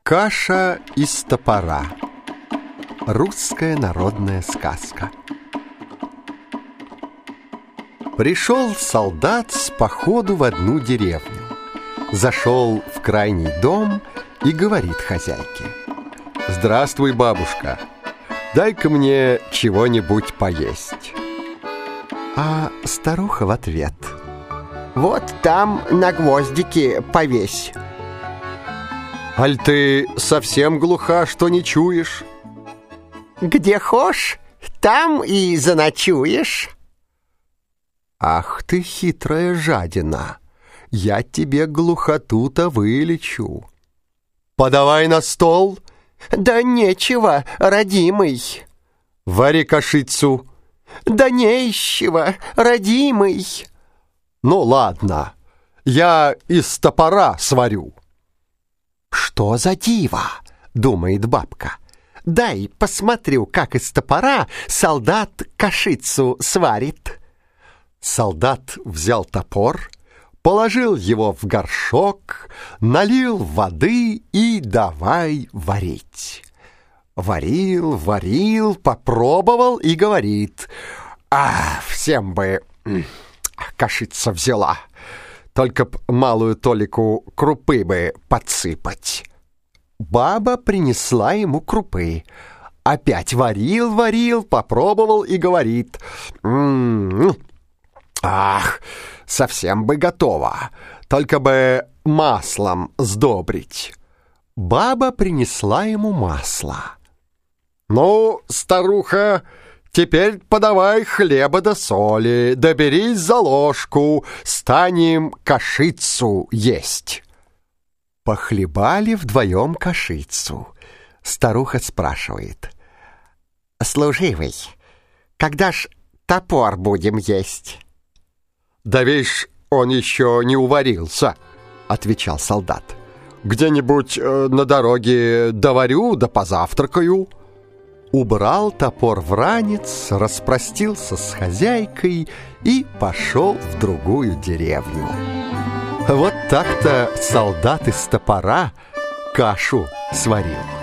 Каша из топора. Русская народная сказка. Пришел солдат с походу в одну деревню. Зашел в крайний дом и говорит хозяйке: «Здравствуй, бабушка, дай-ка мне чего-нибудь поесть». А старуха в ответ: «Вот там на гвоздике повесь». «Аль ты совсем глуха, что не чуешь?» «Где хошь, там и заночуешь». «Ах ты хитрая жадина, я тебе глухоту-то вылечу. Подавай на стол». «Да нечего, родимый». «Вари кашицу». «Да нечего, родимый». «Ну ладно, я из топора сварю». «Что за диво?» — думает бабка. «Дай посмотрю, как из топора солдат кашицу сварит». Солдат взял топор, положил его в горшок, налил воды и давай варить. Варил, варил, попробовал и говорит: всем бы кашица взяла, только б малую толику крупы бы подсыпать». Баба принесла ему крупы. Опять варил, варил, попробовал и говорит: совсем бы готово, только бы маслом сдобрить. Баба принесла ему масло. «Ну, старуха, теперь подавай хлеба да соли, да берись за ложку, станем кашицу есть». Похлебали вдвоем кашицу. Старуха спрашивает: «Служивый, когда ж топор будем есть?» «Да вишь, он еще не уварился», — отвечал солдат. «Где-нибудь на дороге доварю да позавтракаю». Убрал топор в ранец, распростился с хозяйкой и пошел в другую деревню. Вот так-то солдат из топора кашу сварил.